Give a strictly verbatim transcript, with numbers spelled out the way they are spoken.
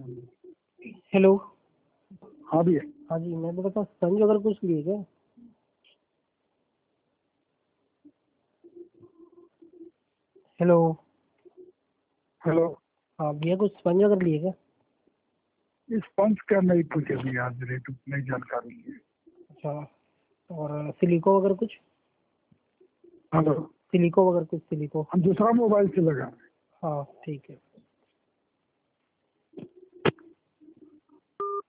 Hello. हाँ भैया। हाँ जी, मैं बोल रहा था स्पंज अगर कुछ लिए क्या? हेलो। हेलो। हाँ भैया, कुछ स्पंज अगर लिए क्या? इस पंच का नहीं पूछे भैया, आज रेट नहीं जानकारी है। अच्छा, और सिलिको वगैरह कुछ? हेलो। सिलिको वगैरह कुछ? सिलिको। हम दूसरा मोबाइल से लगा। हाँ ठीक है।